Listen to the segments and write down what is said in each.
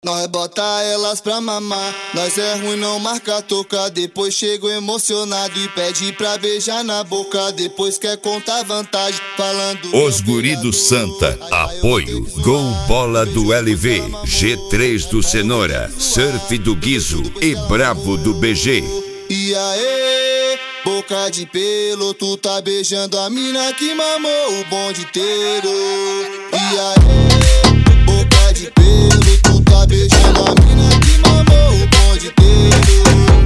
Nós bota elas pra mamar, nós é ruim não marca toca. Depois chego emocionado e pede pra beijar na boca. Depois quer contar vantagem, falando Os guri do Santa, apoio, Gol Bola do LV, G3 do Cenoura, Surf do Guizo e Brabo do BG. E aí, boca de pelo, tu tá beijando a mina que mamou o bonde inteiro. E aí, boca de pelo, tu tá beijando a mina que mamou o bonde inteiro.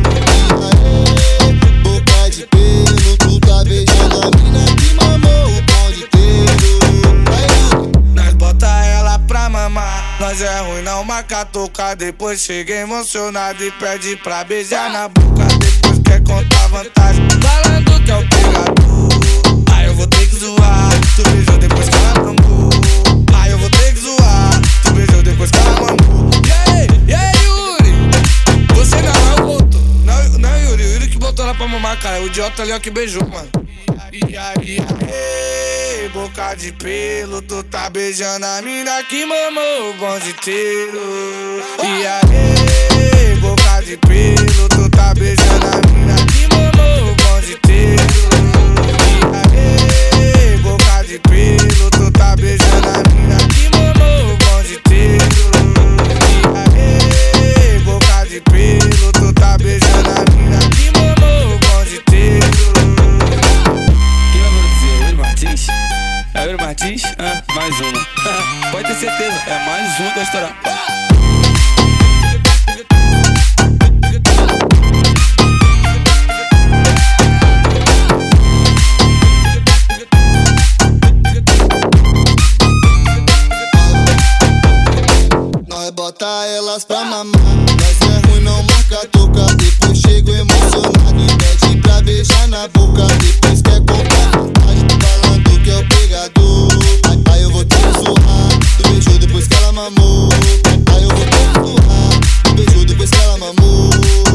E aí, boca de pelo, tu tá beijando a mina que mamou o bonde inteiro. Nós bota ela pra mamar, nós é ruim não marca toca. Depois chega emocionado e pede pra beijar na boca. Depois quer contar vantagem, falando que é o pegador. Aí eu vou ter que zoar, tu beijou depois que ela mamou. Aí eu vou ter que zoar, tu beijou depois que ela mamou. E aí, Yuri? Você não é o boto. Não, Yuri, o Yuri que botou ela pra mamar, cara. O idiota ali ó que beijou, mano. E aí, boca de pelo, tu tá beijando a mina que mamou o bonde inteiro. E aí, boca de pelo, tu tá beijando a mina que mamou o bonde inteiro. E aí, boca de pelo, tu tá beijando a mina que mamou o bonde inteiro. E aí, boca de pelo, tu tá beijando a mina que mamou o bonde inteiro. É o Yuri Martins? Mais uma. Pode ter certeza, é mais uma que vai estourar. Nós bota elas pra mamar, nós é ruim não marca toca. Depois chego emocionado e pede pra beijar na boca. Depois quer contar vantagem, falando que é o pegador. Aí eu vou ter que zoar, tu beijou depois que ela mamou. Aí eu vou ter que zoar, tu beijou depois que ela mamou.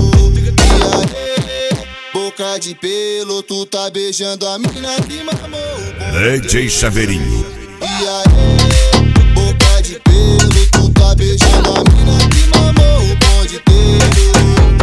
E aí, boca de pelo, tu tá beijando a mina que mamou. DJ Chaveirinho. E aí, boca de pelo, tu tá beijando a mina que mamou o bonde inteiro.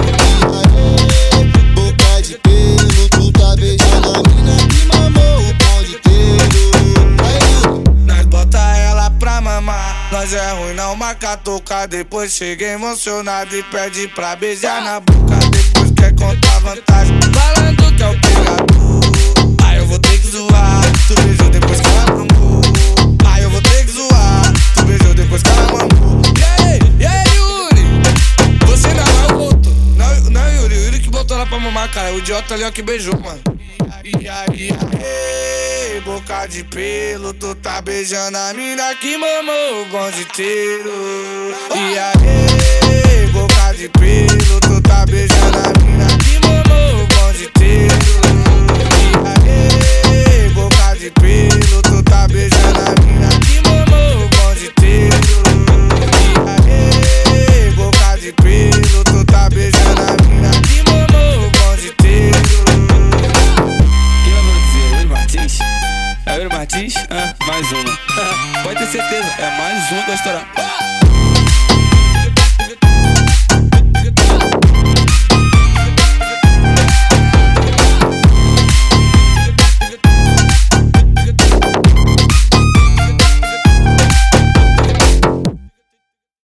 E aí, boca de pelo, tu tá beijando a mina que mamou o bonde inteiro. Aí, nós bota ela pra mamar, nós é ruim não marca toca. Depois chega emocionado e pede pra beijar na boca. Depois quer contar vantagem, falando que é o pegador. Aí eu vou ter que zoar, tu beijou depois que ela mamou. Aí eu vou ter que zoar, tu beijou depois que ela mamou. E aí, Yuri? Você não é o boto. Não, Yuri, o Yuri que botou ela pra mamar, cara. O idiota ali ó que beijou, mano. E aí, boca de pelo, tu tá beijando a mina que mamou o bonde inteiro. E aí, boca de pelo, tu tá beijando a mina que mamou o bonde inteiro. E aí, boca de pelo, tu tá beijando a mina que mamou o bonde inteiro. E aí, boca de pelo, tu tá beijando a mina que mamou o bonde inteiro. Quem vai produzir? É o Yuri Martins? É o Yuri Martins? Mais uma. Pode ter certeza, é mais uma que vai estourar.